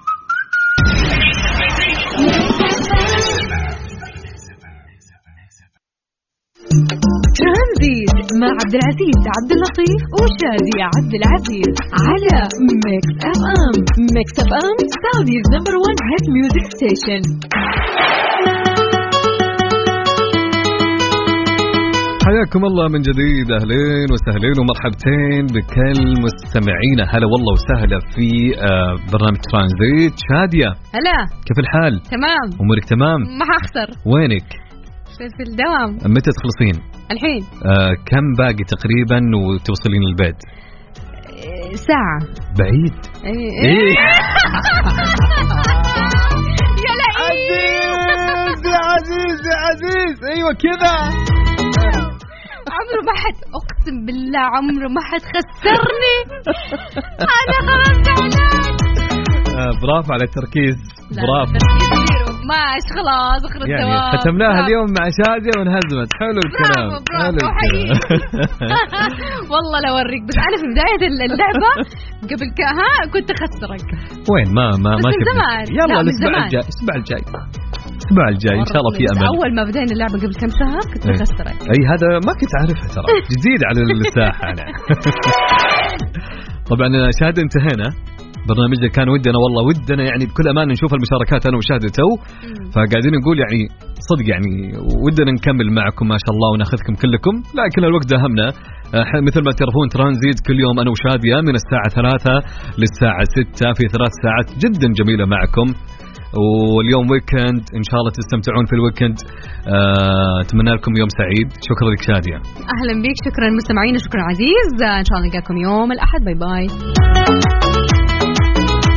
ترانزيت مع عبد العزيز عبد اللطيف وشادية عبد العزيز على ميكس اف ام. ميكس اف ام سعوديز نمبر وان هيت ميوزك ستيشن. حياكم الله من جديد، أهلين وسهلين ومرحبتين بكل مستمعينا. هلا والله وسهلا في برنامج ترانزيت. شادية هلا كيف الحال؟ تمام. أمورك تمام؟ ما حخسر. وينك؟ في الدوام. متى تخلصين؟ الحين. آه كم باقي تقريبا وتوصلين البيت؟ ساعة. بعيد؟ ايه, إيه؟ يا لعيب. عزيز يا عزيز يا عزيز. ايوه كذا. عمره ما حد، اقسم بالله عمره ما حد خسرني. انا خلاص زعلان. آه برافو على التركيز. برافو. ماش خلاص اخر الدوام يعني ختمناها اليوم مع شادية وانهزمت. حلو الكلام. برافو برافو حقيقي. والله لو اوريك، بس انا في بداية اللعبة قبل ها كنت اخسرك. وين ما ما ما شفت. يلا الاسبوع الجاي الاسبوع الجاي الاسبوع الجاي ان شاء الله في امل. اول ما بدينا اللعبة قبل كم شهر كنت بخسرك. اي هذا ما كنت عارفها ترى. جديد على الساحة انا. طبعا شاهد انتهينا برنامجنا. كان ودنا والله ودنا يعني بكل أمان نشوف المشاركات أنا وشاهد تو، فقاعدين نقول يعني صدق يعني ودنا نكمل معكم ما شاء الله وناخذكم كلكم، لكن الوقت داهمنا. مثل ما تعرفون ترانزيت كل يوم أنا وشادية من الساعة ثلاثة للساعة ستة في ثلاث ساعات جدا جميلة معكم. واليوم ويكند إن شاء الله تستمتعون في الويكند. أه أتمنى لكم يوم سعيد. شكرا لك شادية. أهلا بك. شكرا مستمعين. شكرا عزيز. إن شاء الله نلقاكم يوم الأحد. باي باي.